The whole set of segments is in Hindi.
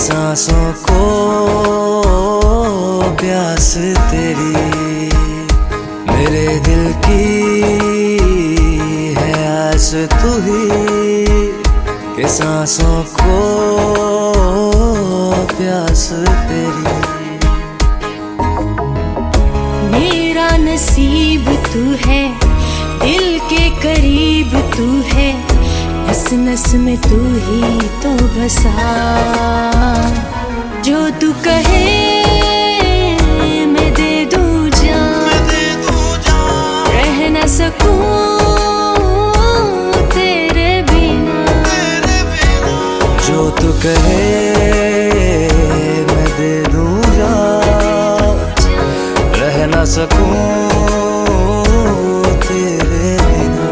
सांसों को प्यास तेरी मेरे दिल की है आस तू ही कि सांसों को प्यास तेरी। मेरा नसीब तू है, दिल के करीब तू है, नस नस में तू ही तो बसा। जो तू कहे मैं दे दूं जान, रह न सकूं तेरे बिना। जो तू कहे मैं दे दूं जान, रह न सकूं तेरे बिना।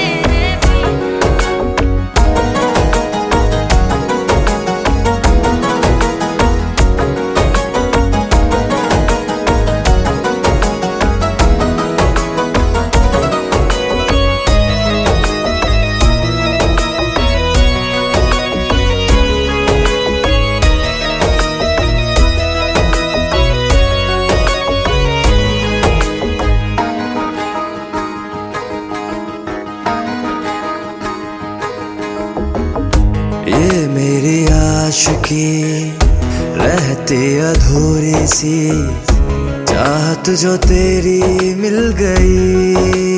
ये मेरी आशिकी रहती अधूरी सी, चाहत जो तेरी मिल गई।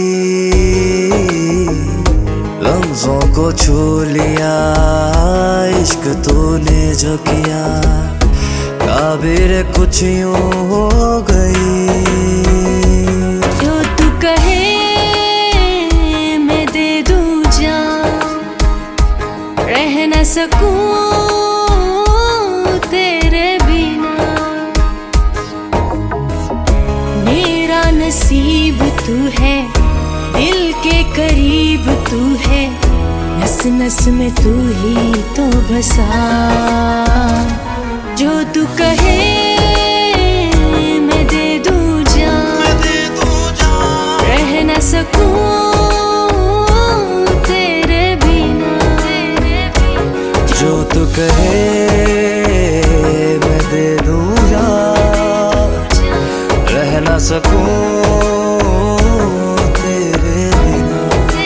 लफ्जों को छू लिया इश्क तूने जो किया, काबिर कुछ यूं हो गई। जो तू कहे मैं दे दूं जान, रह न सकूं तेरे बिना। मेरा नसीब तू है, दिल के करीब तू है, नस नस में तू ही तो बसा। जो तू कहे मैं दे दूं जान, रह न सकूं तेरे बिना। जो तू कहे मैं दे दूं जान, रह न सकूं तेरे बिना।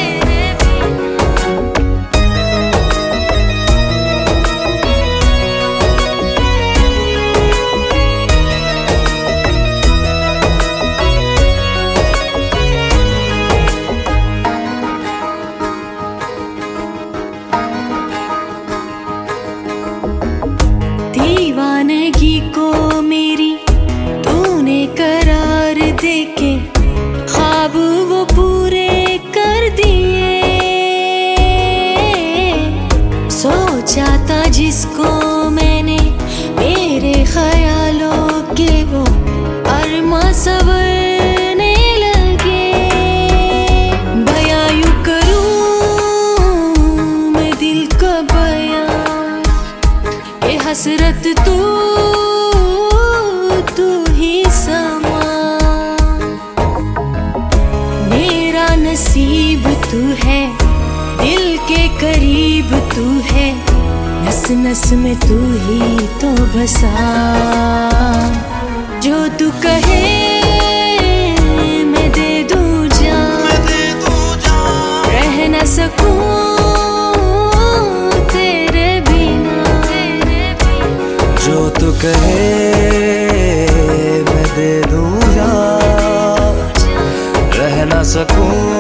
दीवानगी को मेरी तूने करार देके, ख्वाब वो पूरे कर दिए। सोचा था जिसको मैंने मेरे ख्यालों के, वो अरमा संवरने लगे। बयां यूं करूं मैं दिल का बयां, ये हसरत तू ही समा। मेरा नसीब तू है, दिल के करीब तू है, नस नस में तू ही तो बसा। जो तू कहे मैं दे दूं जान, रह न सकूं तेरे बिना। जो तू कहे मैं दे दूं जान, रह न सकूं